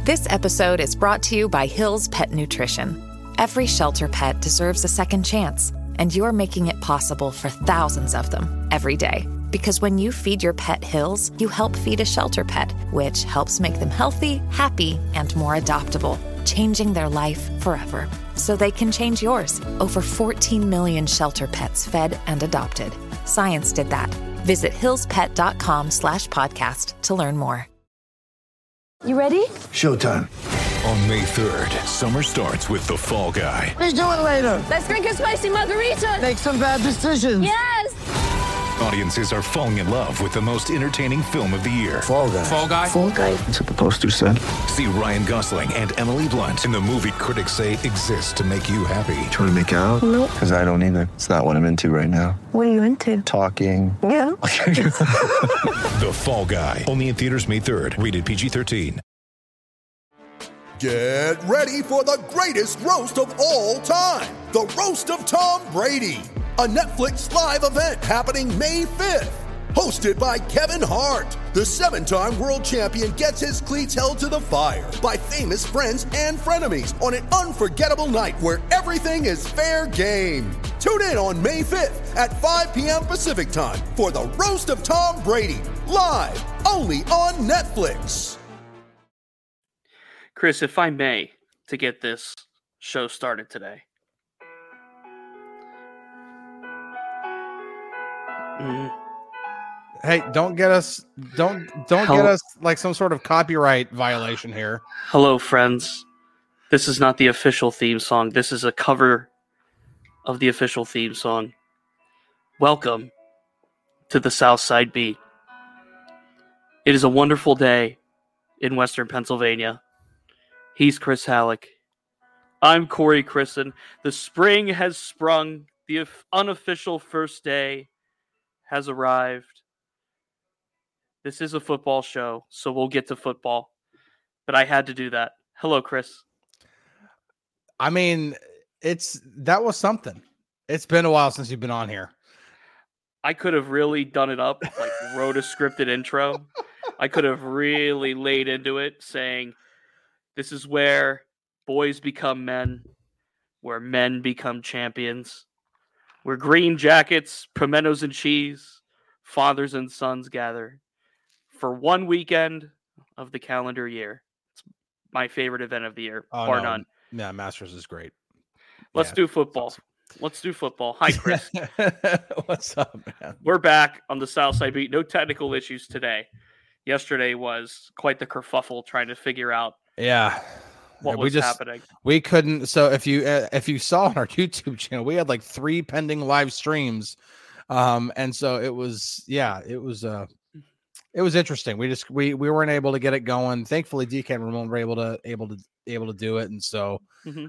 This episode is brought to you by Hill's Pet Nutrition. Every shelter pet deserves a second chance, and you're making it possible for thousands of them every day. Because when you feed your pet Hill's, you help feed a shelter pet, which helps make them healthy, happy, and more adoptable, changing their life forever. So they can change yours. Over 14 million shelter pets fed and adopted. Science did that. Visit hillspet.com/podcast to learn more. You ready? Showtime. On May 3rd, summer starts with The Fall Guy. Let's do it later. Let's drink a spicy margarita. Make some bad decisions. Yes! Audiences are falling in love with the most entertaining film of the year. Fall Guy. Fall Guy? Fall Guy. That's what the poster said. See Ryan Gosling and Emily Blunt in the movie critics say exists to make you happy. Trying to make it out? Nope. Because I don't either. It's not what I'm into right now. What are you into? Talking. Yeah. The Fall Guy. Only in theaters May 3rd. Rated PG-13. Get ready for the greatest roast of all time. The Roast of Tom Brady. A Netflix live event happening May 5th. Hosted by Kevin Hart. The 7-time world champion gets his cleats held to the fire by famous friends and frenemies on an unforgettable night where everything is fair game. Tune in on May 5th at 5 p.m. Pacific time for the Roast of Tom Brady. Live only on Netflix. Chris, if I may, to get this show started today. Hey, don't get us like some sort of copyright violation here. Hello, friends. This is not the official theme song. This is a cover of the official theme song. Welcome to the South Side Beat. It is a wonderful day in Western Pennsylvania. He's Chris Halleck. I'm Corey Christen. The spring has sprung. The unofficial first day has arrived. This is a football show, so we'll get to football. But I had to do that. Hello, Chris. I mean, that was something. It's been a while since you've been on here. I could have really done it up, like wrote a scripted intro. I could have really laid into it saying, this is where boys become men, where men become champions, where green jackets, pimentos and cheese, fathers and sons gather for one weekend of the calendar year. It's my favorite event of the year, bar none. Yeah, Masters is great. Let's do football. Let's do football. Hi, Chris. What's up, man? We're back on the South Side Beat. No technical issues today. Yesterday was quite the kerfuffle trying to figure out what was happening. We couldn't. So if you saw on our YouTube channel, we had like 3 pending live streams, and so it was interesting. We weren't able to get it going. Thankfully, DK and Ramon were able to do it, and so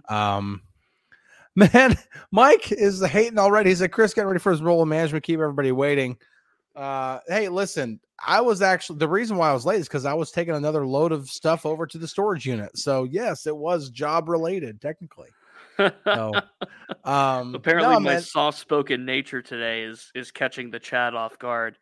man, Mike is hating already. He said, Chris, getting ready for his role of management. Keep everybody waiting. Hey, listen, the reason why I was late is because I was taking another load of stuff over to the storage unit. So yes, it was job related technically. So, apparently my soft-spoken nature today is catching the chat off guard.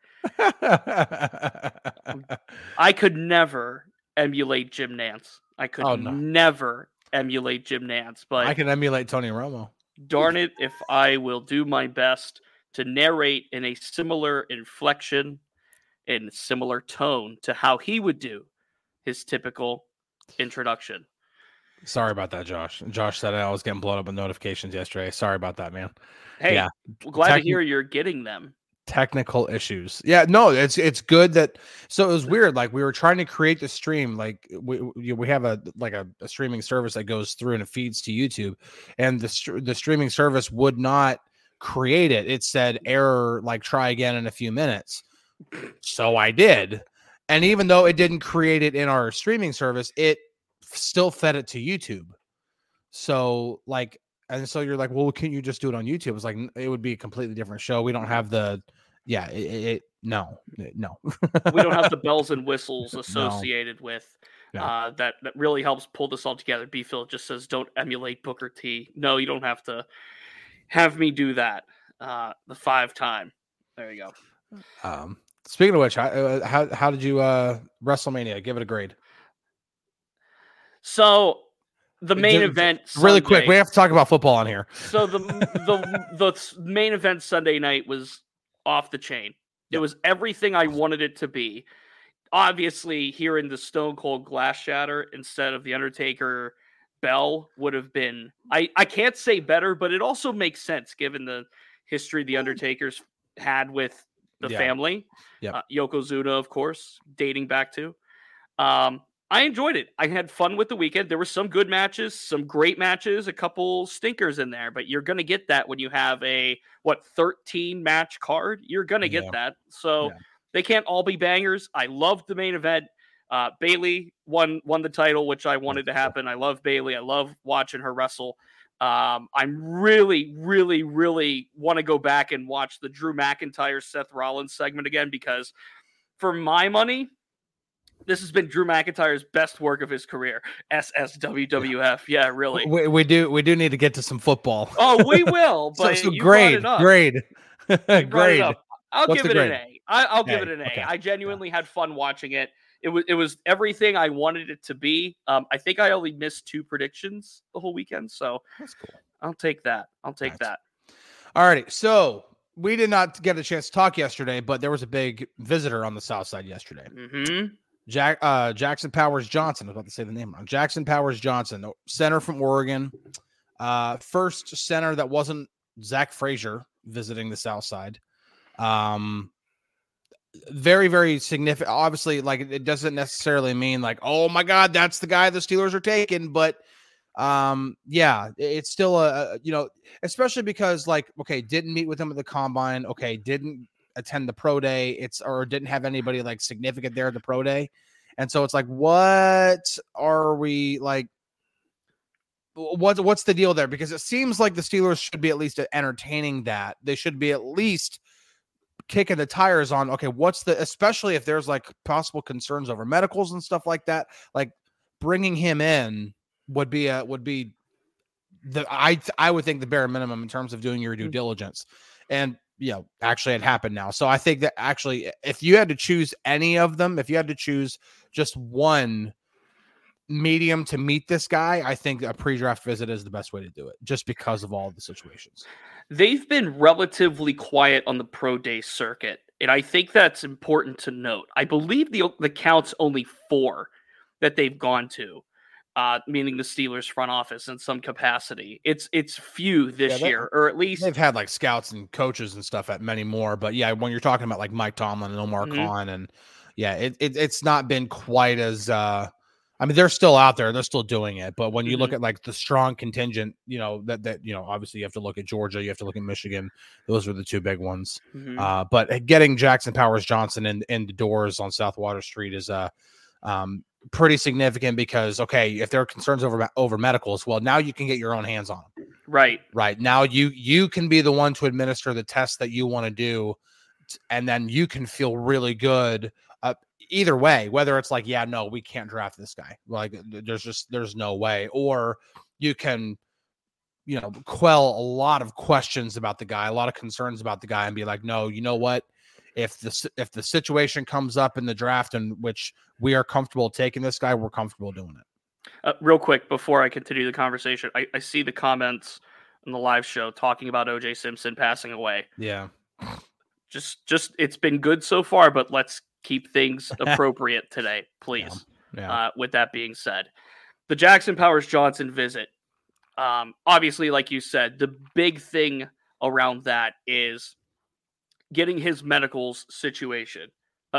I could never emulate Jim Nantz. I could never emulate Jim Nantz, but I can emulate Tony Romo. Darn it if I will do my best to narrate in a similar inflection and similar tone to how he would do his typical introduction. Sorry about that, Josh. Josh said I was getting blown up with notifications yesterday. Sorry about that, man. Hey, glad to hear you're getting them. Technical issues. Yeah, no, it's good that. So it was weird. Like we were trying to create the stream. Like we have a streaming service that goes through and it feeds to YouTube, and the streaming service would not create it. It said error, like try again in a few minutes. So I did, and even though it didn't create it in our streaming service, it still fed it to YouTube. So like. And so you're like, well, can't you just do it on YouTube? It's like, it would be a completely different show. We don't have no. We don't have the bells and whistles associated with that really helps pull this all together. B-Phil just says, don't emulate Booker T. No, you don't have to have me do that. The 5-time. There you go. Speaking of which, how did you WrestleMania? Give it a grade. So the main event really Sunday, quick. We have to talk about football on here. So the main event Sunday night was off the chain. It was everything I wanted it to be. Obviously, hearing the Stone Cold glass shatter instead of the Undertaker bell would have been, I can't say better, but it also makes sense given the history the Undertaker's had with the family. Yokozuna, of course, dating back to. I enjoyed it. I had fun with the weekend. There were some good matches, some great matches, a couple stinkers in there, but you're going to get that when you have a 13 match card. You're going to get that. So they can't all be bangers. I loved the main event. Bayley won the title, which I wanted to happen. I love Bayley. I love watching her wrestle. I'm really, really, really want to go back and watch the Drew McIntyre Seth Rollins segment again, because for my money, this has been Drew McIntyre's best work of his career. SSWWF. Yeah, really. We do need to get to some football. Oh, we will. But so grade. I'll give it an A. I'll give it an A. Okay. I genuinely had fun watching it. It was everything I wanted it to be. I think I only missed 2 predictions the whole weekend, so that's cool. I'll take that. That. All righty. So we did not get a chance to talk yesterday, but there was a big visitor on the South Side yesterday. Mm-hmm. Jackson Powers Johnson. I was about to say the name wrong. Jackson Powers Johnson, center from Oregon. First center that wasn't Zach Frazier visiting the South Side. Very, very significant. Obviously, like, it doesn't necessarily mean like, oh my God, that's the guy the Steelers are taking. But it's still especially because, like, okay, didn't meet with him at the combine. Okay, didn't attend the pro day. Or didn't have anybody like significant there at the pro day. And so it's like, what are we like? What's the deal there? Because it seems like the Steelers should be at least entertaining that. They should be at least kicking the tires on, okay, especially if there's like possible concerns over medicals and stuff like that, like bringing him in would be I would think the bare minimum in terms of doing your due diligence. And, actually it happened now. So I think that actually, if you had to choose any of them, if you had to choose just one medium to meet this guy, I think a pre-draft visit is the best way to do it, just because of all the situations. They've been relatively quiet on the pro day circuit, and I think that's important to note. I believe the count's only 4 that they've gone to, meaning the Steelers front office in some capacity. It's few this year, or at least they've had like scouts and coaches and stuff at many more. But when you're talking about like Mike Tomlin and Omar Khan, and it's not been quite as. They're still out there. They're still doing it. But when you look at like the strong contingent, that obviously you have to look at Georgia. You have to look at Michigan. Those are the 2 big ones. But getting Jackson Powers Johnson in the doors on South Water Street is pretty significant, because, okay, if there are concerns over medicals, well, now you can get your own hands on them. Right. Now you can be the one to administer the test that you want to do, and then you can feel really good. Either way, whether it's like, no, we can't draft this guy. Like, there's no way. Or you can, quell a lot of questions about the guy, a lot of concerns about the guy, and be like, no, you know what? If the situation comes up in the draft in which we are comfortable taking this guy, we're comfortable doing it. Real quick, before I continue the conversation, I see the comments on the live show talking about O.J. Simpson passing away. Yeah. Just it's been good so far, but let's keep things appropriate today, please. With that being said, the Jackson Powers Johnson visit. Obviously, like you said, the big thing around that is getting his medicals situated,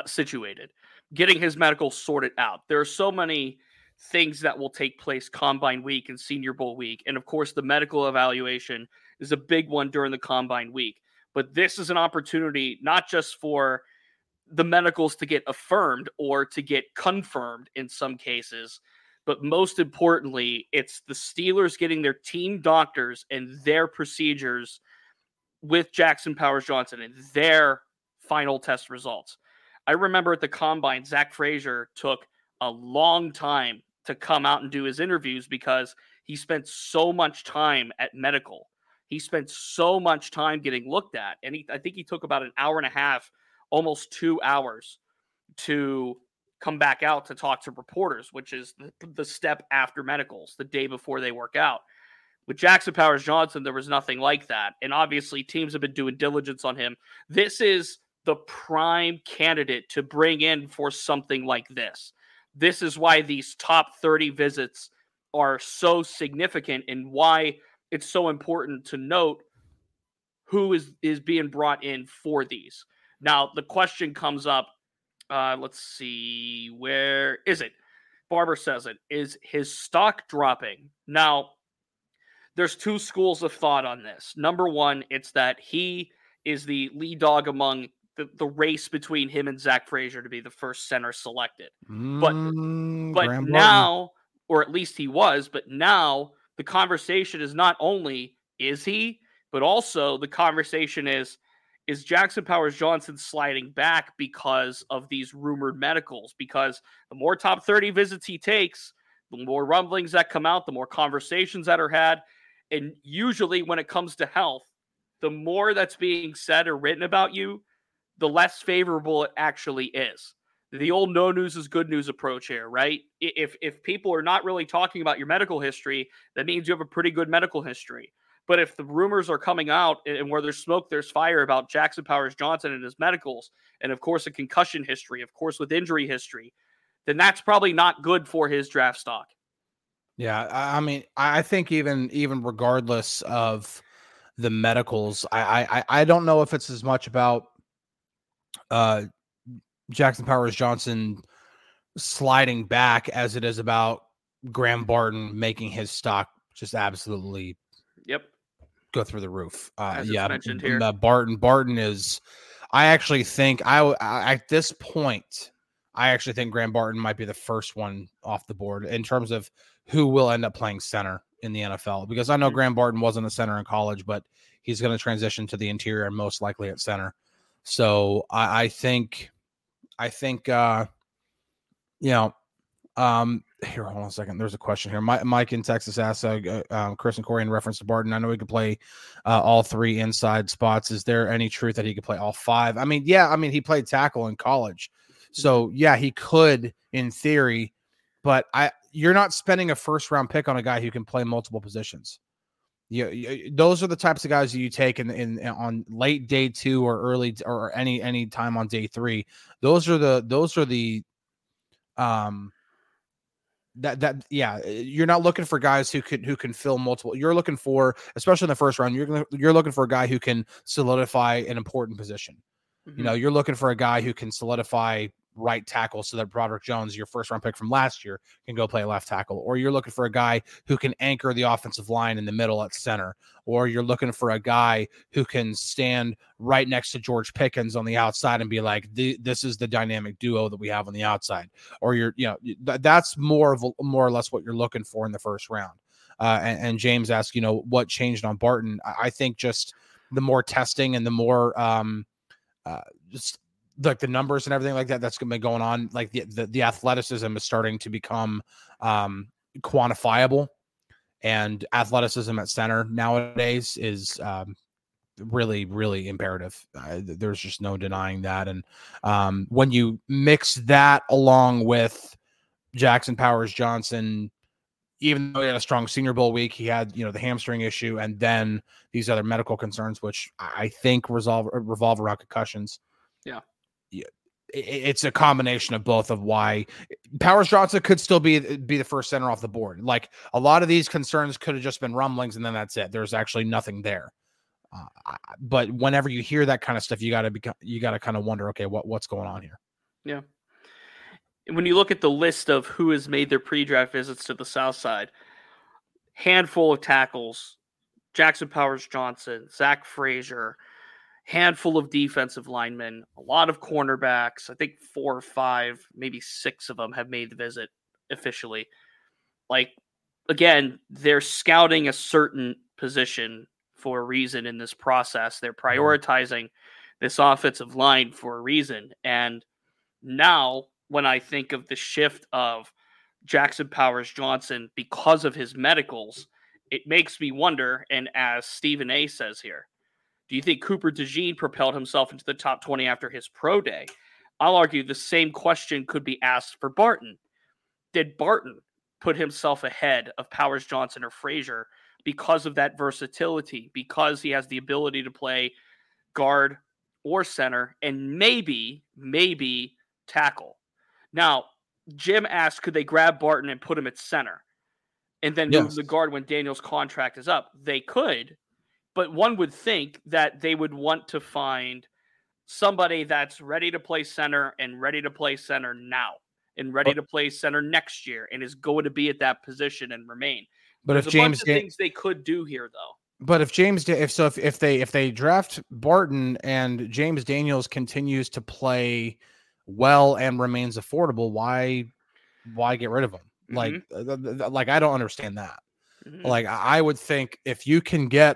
getting his medicals sorted out. There are so many things that will take place Combine Week and Senior Bowl Week. And of course, the medical evaluation is a big one during the Combine Week. But this is an opportunity not just for the medicals to get affirmed or to get confirmed in some cases, but most importantly, it's the Steelers getting their team doctors and their procedures with Jackson Powers Johnson and their final test results. I remember at the Combine, Zach Frazier took a long time to come out and do his interviews because he spent so much time at medical. He spent so much time getting looked at. And I think he took about an hour and a half, almost 2 hours to come back out to talk to reporters, which is the step after medicals, the day before they work out. With Jackson Powers Johnson, there was nothing like that. And obviously, teams have been doing diligence on him. This is the prime candidate to bring in for something like this. This is why these top 30 visits are so significant and why it's so important to note who is being brought in for these. Now, the question comes up. Let's see. Where is it? Barber says it. Is his stock dropping? Now, there's two schools of thought on this. Number one, it's that he is the lead dog among the race between him and Zach Frazier to be the first center selected. But now, or at least he was, but now the conversation is not only is he, but also the conversation is Jackson Powers Johnson sliding back because of these rumored medicals? Because the more top 30 visits he takes, the more rumblings that come out, the more conversations that are had. And usually when it comes to health, the more that's being said or written about you, the less favorable it actually is. The old no news is good news approach here, right? If people are not really talking about your medical history, that means you have a pretty good medical history. But if the rumors are coming out and where there's smoke, there's fire about Jackson Powers Johnson and his medicals, and of course a concussion history, of course with injury history, then that's probably not good for his draft stock. Yeah, I mean, I think even regardless of the medicals, I don't know if it's as much about Jackson Powers Johnson sliding back as it is about Graham Barton making his stock just absolutely go through the roof. Mentioned here. Barton is, I actually think at this point, I actually think Graham Barton might be the first one off the board in terms of who will end up playing center in the NFL, because I know Graham Barton wasn't a center in college, but he's going to transition to the interior and most likely at center. So I think here, hold on a second. There's a question here. Mike in Texas asked Chris and Corey in reference to Barton. I know he could play all three inside spots. Is there any truth that he could play all five? I mean, he played tackle in college. So yeah, he could in theory, but you're not spending a first round pick on a guy who can play multiple positions. Those are the types of guys that you take on late day 2 or early or any time on day 3. Those are the you're not looking for guys who can fill multiple. You're looking for, especially in the first round, you're looking for a guy who can solidify an important position. Mm-hmm. You're looking for a guy who can solidify right tackle so that Broderick Jones, your first round pick from last year, can go play left tackle. Or you're looking for a guy who can anchor the offensive line in the middle at center. Or you're looking for a guy who can stand right next to George Pickens on the outside and be like, this is the dynamic duo that we have on the outside. Or that's more or less what you're looking for in the first round. And James asked, what changed on Barton? I think just the more testing and the more just like the numbers and everything like that, that's going to be going on. Like the athleticism is starting to become quantifiable, and athleticism at center nowadays is really, really imperative. There's just no denying that. And when you mix that along with Jackson Powers Johnson, even though he had a strong Senior Bowl week, he had, the hamstring issue and then these other medical concerns, which I think revolve around concussions. Yeah. It's a combination of both of why Powers Johnson could still be the first center off the board. Like a lot of these concerns could have just been rumblings and then that's it. There's actually nothing there. But whenever you hear that kind of stuff, you got to kind of wonder, okay, what's going on here? Yeah. When you look at the list of who has made their pre-draft visits to the South Side, handful of tackles, Jackson Powers Johnson, Zach Frazier, handful of defensive linemen, a lot of cornerbacks. I think 4 or 5, maybe 6 of them have made the visit officially. Like, again, they're scouting a certain position for a reason in this process. They're prioritizing this offensive line for a reason. And now, when I think of the shift of Jackson Powers Johnson because of his medicals, it makes me wonder, and as Stephen A. says here, do you think Cooper DeJean propelled himself into the top 20 after his pro day? I'll argue the same question could be asked for Barton. Did Barton put himself ahead of Powers Johnson or Frazier because of that versatility, because he has the ability to play guard or center and maybe tackle? Now, Jim asked, could they grab Barton and put him at center and then move the guard when Daniels' contract is up? They could, but one would think that they would want to find somebody that's ready to play center and ready to play center now and ready to play center next year and is going to be at that position and remain. But There's if a James bunch of things they could do here, though. But if they draft Barton and James Daniels continues to play well and remains affordable, why get rid of him? Like I don't understand that. Like I would think if you can get,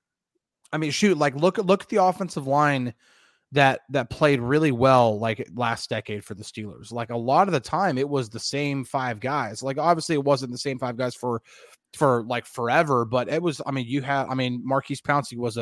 I mean, shoot, like look at the offensive line that played really well like last decade for the Steelers. Like a lot of the time it was the same five guys. Like obviously it wasn't the same five guys for like forever, but it was, Marquise Pouncey was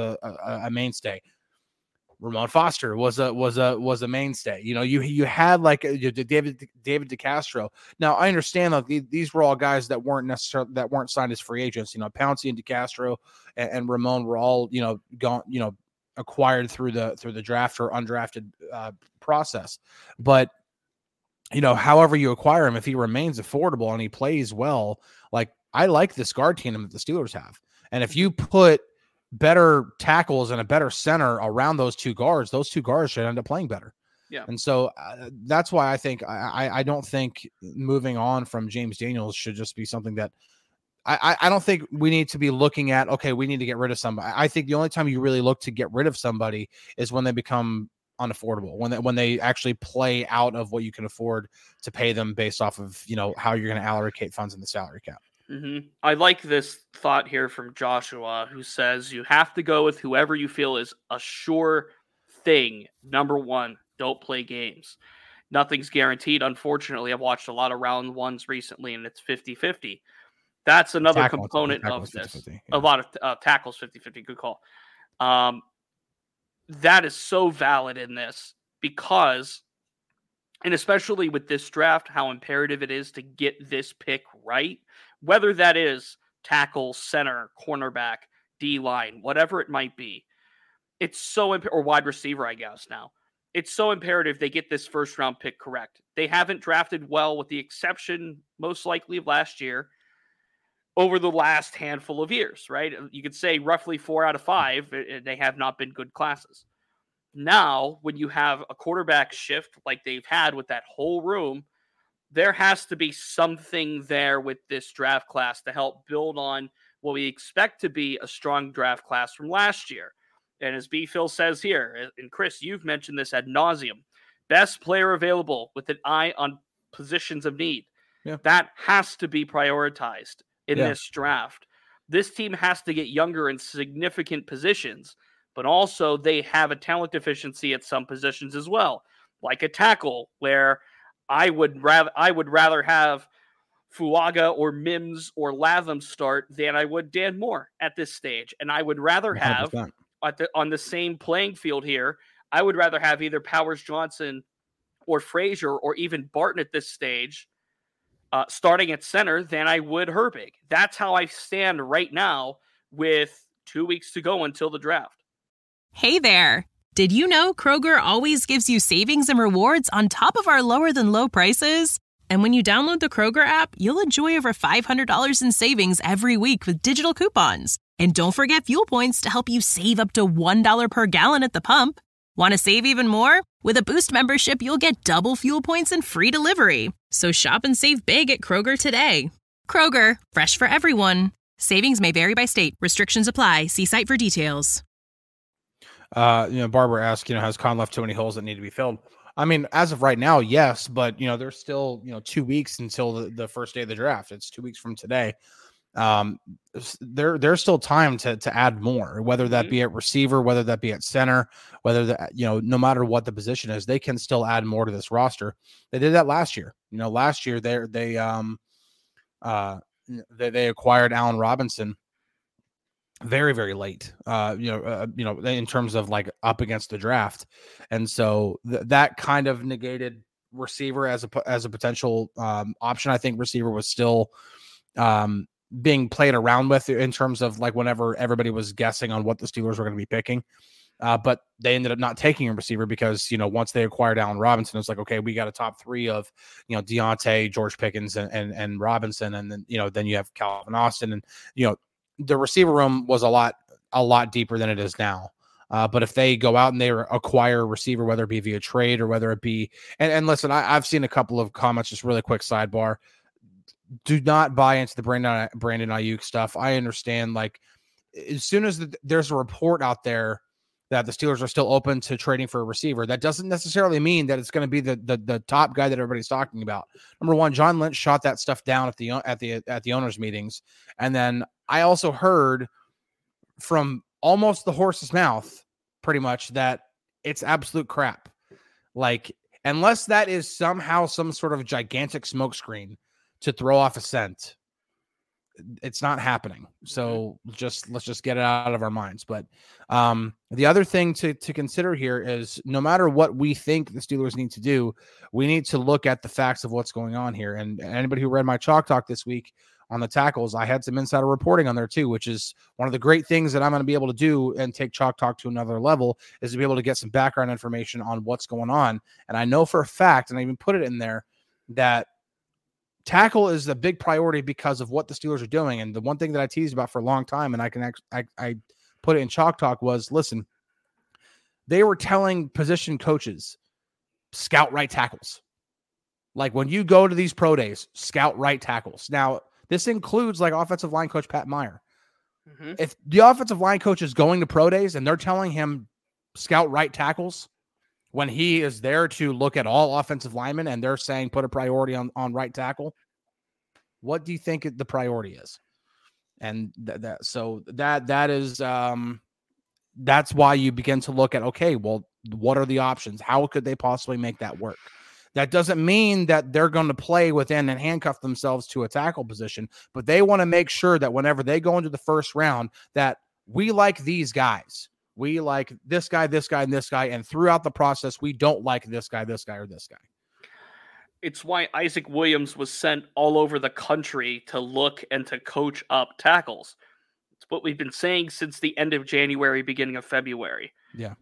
a mainstay. Ramon Foster was a mainstay. You know, you had like David DeCastro. Now I understand that these were all guys that weren't signed as free agents. You know, Pouncey and DeCastro and Ramon were all, you know, gone, you know, acquired through the draft or undrafted process. But you know, however you acquire him, if he remains affordable and he plays well, like I like this guard team that the Steelers have. And if you put better tackles and a better center around those two guards should end up playing better. Yeah. And so that's why I think I don't think moving on from James Daniels should just be something that I don't think we need to be looking at, okay, we need to get rid of somebody. I think the only time you really look to get rid of somebody is when they become unaffordable, when they actually play out of what you can afford to pay them based off of, you know, how you're going to allocate funds in the salary cap. I like this thought here from Joshua, who says you have to go with whoever you feel is a sure thing. Number one, don't play games. Nothing's guaranteed. Unfortunately, I've watched a lot of round ones recently, and it's 50-50. That's another component of this. 50-50, yeah. A lot of tackles, 50-50. Good call. That is so valid in this because, and especially with this draft, how imperative it is to get this pick right, whether that is tackle, center, cornerback, D-line, whatever it might be. It's so or wide receiver, I guess now. It's so imperative they get this first round pick correct. They haven't drafted well, with the exception most likely of last year, over the last handful of years, right? You could say roughly 4 out of 5, they have not been good classes. Now, when you have a quarterback shift like they've had with that whole room, there has to be something there with this draft class to help build on what we expect to be a strong draft class from last year. And as B-Phil says here, and Chris, you've mentioned this ad nauseum, best player available with an eye on positions of need. Yeah. That has to be prioritized in this draft. This team has to get younger in significant positions, but also they have a talent deficiency at some positions as well, like a tackle, where I would rather have Fuaga or Mims or Latham start than I would Dan Moore at this stage. And I would rather have, on the same playing field here, I would rather have either Powers Johnson or Frazier or even Barton at this stage starting at center than I would Herbig. That's how I stand right now with 2 weeks to go until the draft. Hey there. Did you know Kroger always gives you savings and rewards on top of our lower than low prices? And when you download the Kroger app, you'll enjoy over $500 in savings every week with digital coupons. And don't forget fuel points to help you save up to $1 per gallon at the pump. Want to save even more? With a Boost membership, you'll get double fuel points and free delivery. So shop and save big at Kroger today. Kroger, fresh for everyone. Savings may vary by state. Restrictions apply. See site for details. Barbara asked, has Con left too many holes that need to be filled? I mean, as of right now, yes, but there's still 2 weeks until the first day of the draft. It's 2 weeks from today. There's still time to add more, whether that be at receiver, whether that be at center, whether that no matter what the position is, they can still add more to this roster. They did that last year. Last year they acquired Allen Robinson very, very late, in terms of like up against the draft. And so that kind of negated receiver as a potential option. I think receiver was still being played around with in terms of like whenever everybody was guessing on what the Steelers were going to be picking. But they ended up not taking a receiver because, once they acquired Allen Robinson, it's like, okay, we got a top three of, Deontay, George Pickens and Robinson. And then, then you have Calvin Austin and, the receiver room was a lot deeper than it is now. But if they go out and they acquire a receiver, whether it be via trade or whether it be, and listen, I've seen a couple of comments, just really quick sidebar. Do not buy into the Brandon Ayuk stuff. I understand, like, as soon as there's a report out there that the Steelers are still open to trading for a receiver, that doesn't necessarily mean that it's going to be the top guy that everybody's talking about. Number one, John Lynch shot that stuff down at the owners' meetings, and then I also heard from almost the horse's mouth, pretty much, that it's absolute crap. Like, unless that is somehow some sort of gigantic smokescreen to throw off a scent, it's not happening. So let's just get it out of our minds. But the other thing to consider here is, no matter what we think the Steelers need to do, we need to look at the facts of what's going on here. And anybody who read my Chalk Talk this week on the tackles, I had some insider reporting on there too, which is one of the great things that I'm going to be able to do and take Chalk Talk to another level, is to be able to get some background information on what's going on. And I know for a fact, and I even put it in there, that tackle is a big priority because of what the Steelers are doing. And the one thing that I teased about for a long time, and I put it in Chalk Talk, was, listen, they were telling position coaches, scout right tackles. Like, when you go to these pro days, scout right tackles. Now, this includes like offensive line coach Pat Meyer. Mm-hmm. If the offensive line coach is going to pro days and they're telling him scout right tackles, when he is there to look at all offensive linemen and they're saying put a priority on right tackle, what do you think the priority is? And that is that's why you begin to look at, okay, well, what are the options? How could they possibly make that work? That doesn't mean that they're going to play within and handcuff themselves to a tackle position, but they want to make sure that whenever they go into the first round, that we like these guys. We like this guy, this guy, and this guy. And throughout the process, we don't like this guy, or this guy. It's why Isaac Williams was sent all over the country to look and to coach up tackles. It's what we've been saying since the end of January, beginning of February. Yeah.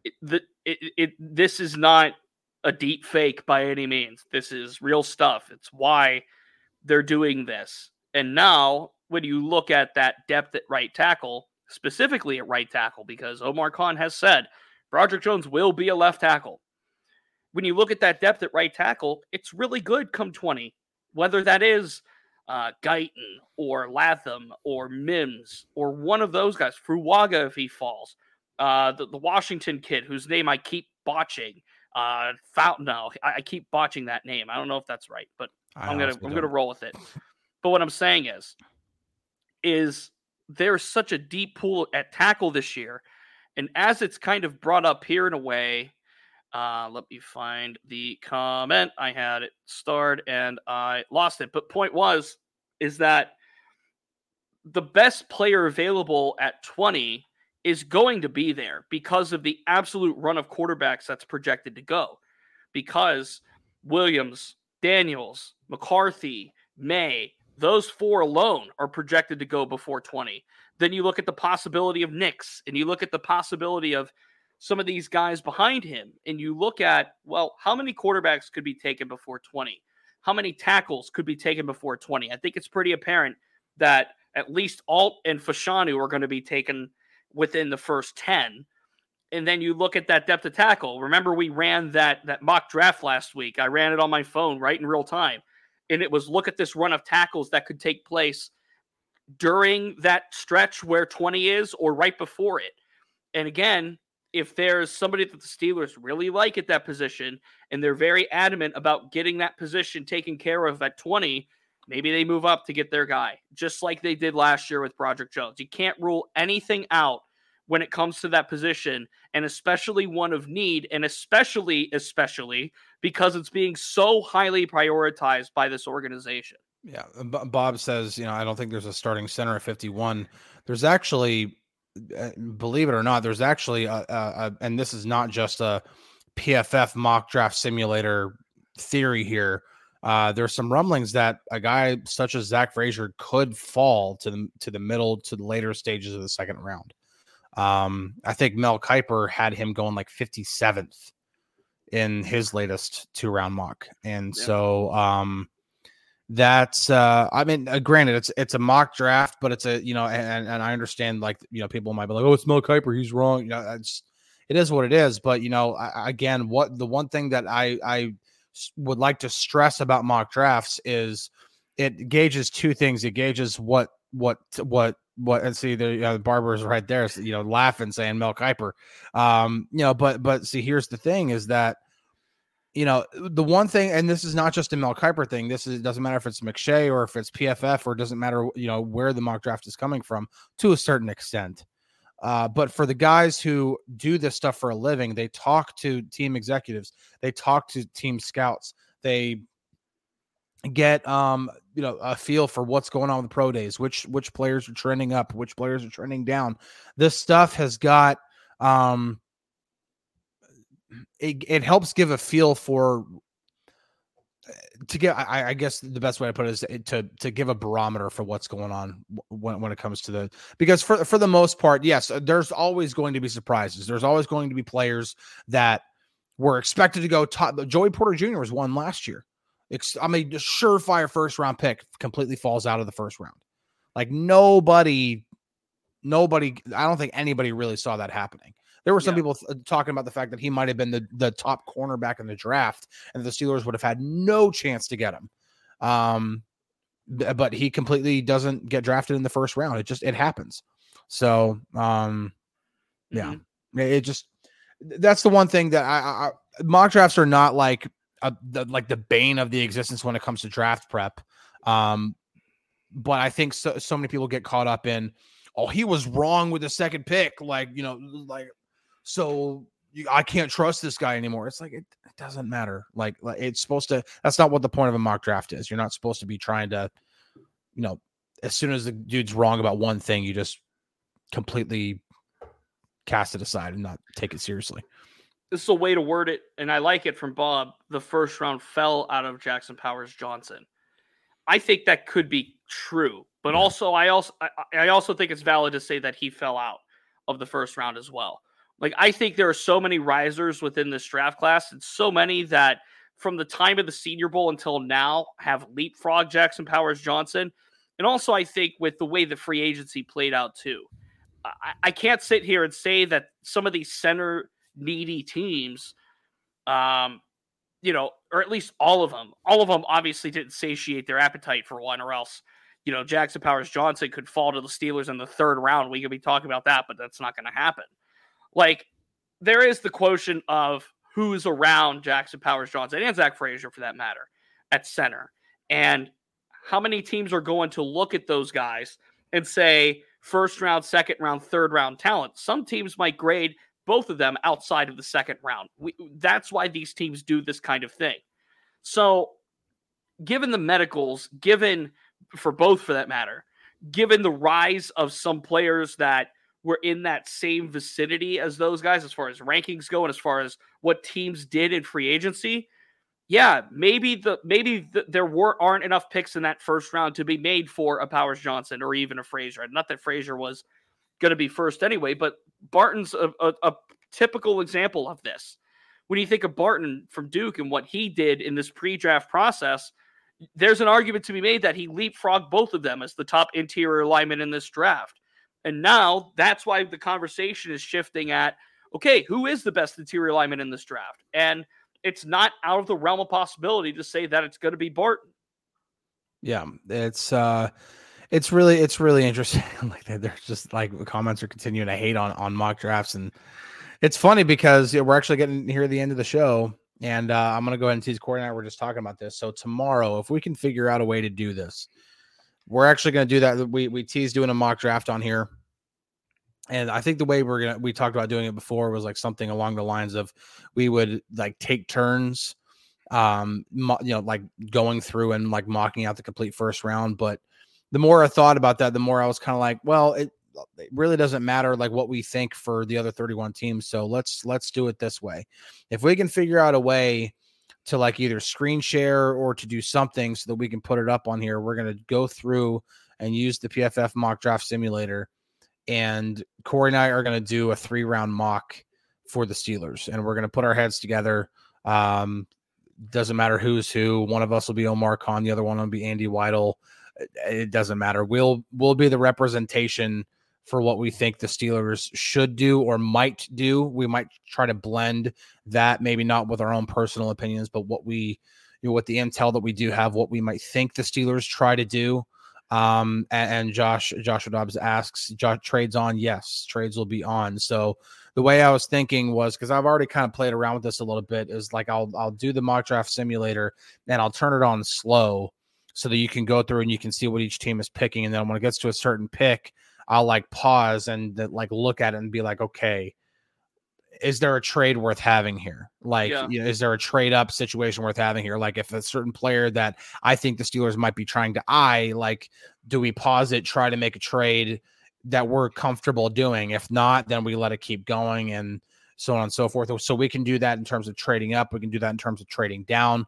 This is not a deep fake by any means. This is real stuff. It's why they're doing this. And now, when you look at that depth at right tackle, specifically at right tackle, because Omar Khan has said Broderick Jones will be a left tackle. When you look at that depth at right tackle, it's really good come 20, whether that is Guyton or Latham or Mims or one of those guys, Fuaga if he falls, the Washington kid whose name I keep botching, I keep botching that name. I don't know if that's right, but I'm gonna roll with it. But what I'm saying is there's such a deep pool at tackle this year, and as it's kind of brought up here in a way, let me find the comment. I had it starred and I lost it. But point is that the best player available at 20 is going to be there because of the absolute run of quarterbacks that's projected to go. Because Williams, Daniels, McCarthy, May, those four alone are projected to go before 20. Then you look at the possibility of Nix, and you look at the possibility of some of these guys behind him, and you look at, well, how many quarterbacks could be taken before 20? How many tackles could be taken before 20? I think it's pretty apparent that at least Alt and Fashanu are going to be taken within the first 10. And then you look at that depth of tackle. Remember, we ran that mock draft last week. I ran it on my phone right in real time. And it was, look at this run of tackles that could take place during that stretch where 20 is or right before it. And again, if there's somebody that the Steelers really like at that position and they're very adamant about getting that position taken care of at 20, maybe they move up to get their guy, just like they did last year with Broderick Jones. You can't rule anything out when it comes to that position, and especially one of need, and especially because it's being so highly prioritized by this organization. Yeah. Bob says, I don't think there's a starting center at 51. There's actually believe it or not, there's actually and this is not just a PFF mock draft simulator theory here. There's some rumblings that a guy such as Zach Frazier could fall to the middle to the later stages of the second round. I think Mel Kiper had him going like 57th in his latest 2-round mock. And so that's I mean, granted, it's a mock draft, but it's a, you know, and I understand, like, you know, people might be like, oh, it's Mel Kiper, he's wrong. You know, it is what it is. But, you know, again, the one thing that I would like to stress about mock drafts is it gauges two things. It gauges what and see the Barber's right there, you know, laughing, saying Mel Kiper. You know, but see, here's the thing is that, you know, the one thing, and this is not just a Mel Kiper thing. It doesn't matter if it's McShay or if it's PFF, or it doesn't matter, you know, where the mock draft is coming from to a certain extent. But for the guys who do this stuff for a living, they talk to team executives, they talk to team scouts, they get you know, a feel for what's going on with the pro days, which players are trending up, which players are trending down. This stuff has got it helps give a feel for, to get, I guess the best way to put it is to give a barometer for what's going on when it comes to because for the most part, yes, there's always going to be surprises. There's always going to be players that were expected to go top. Joey Porter Jr. was one last year. I mean, just surefire first round pick, completely falls out of the first round. Like nobody, I don't think anybody really saw that happening. There were some people talking about the fact that he might have been the top cornerback in the draft, and the Steelers would have had no chance to get him. But he completely doesn't get drafted in the first round. It happens. So, yeah, that's the one thing that mock drafts are not like the bane of the existence when it comes to draft prep. But I think so many people get caught up in, oh, he was wrong with the second pick. Like, you know, like, so I can't trust this guy anymore. It's like, it doesn't matter. Like it's supposed to, that's not what the point of a mock draft is. You're not supposed to be trying to, you know, as soon as the dude's wrong about one thing, you just completely cast it aside and not take it seriously. This is a way to word it, and I like it from Bob. The first round fell out of Jackson Powers Johnson. I think that could be true, but also I also think it's valid to say that he fell out of the first round as well. Like, I think there are so many risers within this draft class, and so many that from the time of the Senior Bowl until now have leapfrogged Jackson Powers Johnson. And also, I think with the way the free agency played out too, I can't sit here and say that some of these center needy teams, you know, or at least all of them obviously didn't satiate their appetite for one, or else, you know, Jackson Powers Johnson could fall to the Steelers in the third round. We could be talking about that, but that's not going to happen. Like, there is the quotient of who's around Jackson Powers Johnson and Zach Frazier, for that matter, at center, and how many teams are going to look at those guys and say first round, second round, third round talent. Some teams might grade both of them outside of the second round. That's why these teams do this kind of thing. So given the medicals, given for both, for that matter, given the rise of some players that were in that same vicinity as those guys, as far as rankings go, and as far as what teams did in free agency, yeah, maybe there aren't enough picks in that first round to be made for a Powers Johnson or even a Frazier. Not that Frazier was going to be first anyway, but Barton's a typical example of this. When you think of Barton from Duke and what he did in this pre-draft process, there's an argument to be made that he leapfrogged both of them as the top interior lineman in this draft. And now that's why the conversation is shifting at, okay, who is the best interior lineman in this draft? And it's not out of the realm of possibility to say that it's going to be Barton. Yeah, it's really interesting. Like, there's just like comments are continuing to hate on mock drafts, and it's funny because we're actually getting here at the end of the show, and I'm gonna go ahead and tease Corey and I were just talking about this. So tomorrow, if we can figure out a way to do this, we're actually gonna do that. We teased doing a mock draft on here. And I think the way we talked about doing it before was like something along the lines of we would like take turns, you know, like going through and like mocking out the complete first round. But the more I thought about that, the more I was kind of like, well, it really doesn't matter like what we think for the other 31 teams. So let's do it this way. If we can figure out a way to like either screen share or to do something so that we can put it up on here, we're going to go through and use the PFF mock draft simulator. And Corey and I are going to do a 3-round mock for the Steelers, and we're going to put our heads together. Doesn't matter who's who. One of us will be Omar Khan. The other one will be Andy Weidel. It doesn't matter. We'll be the representation for what we think the Steelers should do or might do. We might try to blend that, maybe not with our own personal opinions, but what we, what the intel that we do have, what we might think the Steelers try to do. And Joshua Dobbs asks, trades on? Yes, trades will be on. So the way I was thinking was, because I've already kind of played around with this a little bit, is like I'll do the mock draft simulator and I'll turn it on slow so that you can go through and you can see what each team is picking. And then when it gets to a certain pick, I'll like pause and like look at it and be like, okay, is there a trade worth having here? Like, is there a trade up situation worth having here? Like if a certain player that I think the Steelers might be trying to eye, like, do we pause it, try to make a trade that we're comfortable doing? If not, then we let it keep going and so on and so forth. So we can do that in terms of trading up. We can do that in terms of trading down.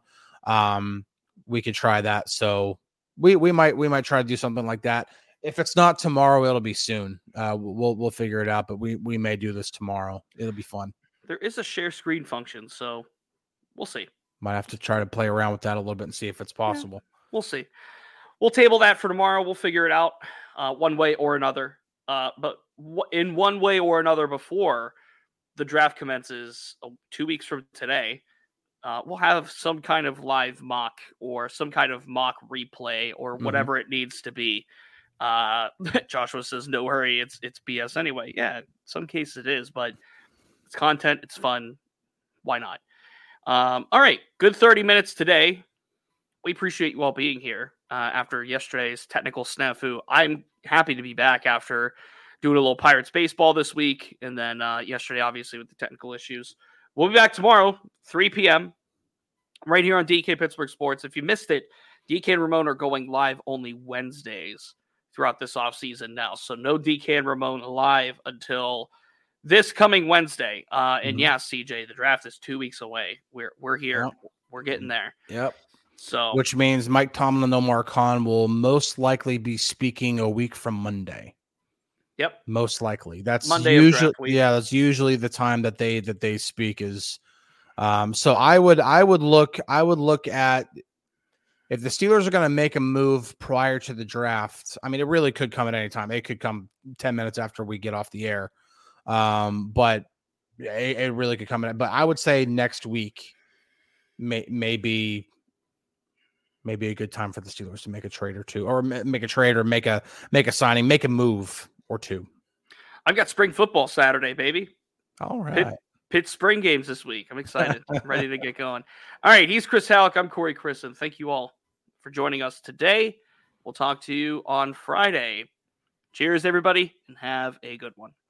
We could try that. So we might try to do something like that. If it's not tomorrow, it'll be soon. We'll figure it out, but we may do this tomorrow. It'll be fun. There is a share screen function, so we'll see. Might have to try to play around with that a little bit and see if it's possible. Yeah, we'll see. We'll table that for tomorrow. We'll figure it out one way or another. But in one way or another before the draft commences 2 weeks from today, we'll have some kind of live mock or some kind of mock replay or whatever it needs to be. Joshua says, no hurry. It's BS anyway. Yeah, in some cases it is, but it's content. It's fun. Why not? All right. Good 30 minutes today. We appreciate you all being here after yesterday's technical snafu. I'm happy to be back after doing a little Pirates baseball this week. And then yesterday, obviously, with the technical issues. We'll be back tomorrow, 3 p.m. right here on DK Pittsburgh Sports. If you missed it, DK and Ramon are going live only Wednesdays throughout this offseason now. So no DK and Ramon live until this coming Wednesday. And yeah, CJ, the draft is 2 weeks away. We're here. Yep. We're getting there. Yep. So which means Mike Tomlin and Omar Khan will most likely be speaking a week from Monday. Yep. Most likely. That's Monday usually that's usually the time that they speak is so I would look at if the Steelers are going to make a move prior to the draft. I mean, it really could come at any time. It could come 10 minutes after we get off the air. But it really could come in. But I would say next week may be a good time for the Steelers to make a trade or two, or make a trade, or make a signing, make a move or two. I've got spring football Saturday, baby. All right. Pitt spring games this week. I'm excited. I'm ready to get going. All right. He's Chris Halleck. I'm Corey Christen. Thank you all for joining us today. We'll talk to you on Friday. Cheers, everybody, and have a good one.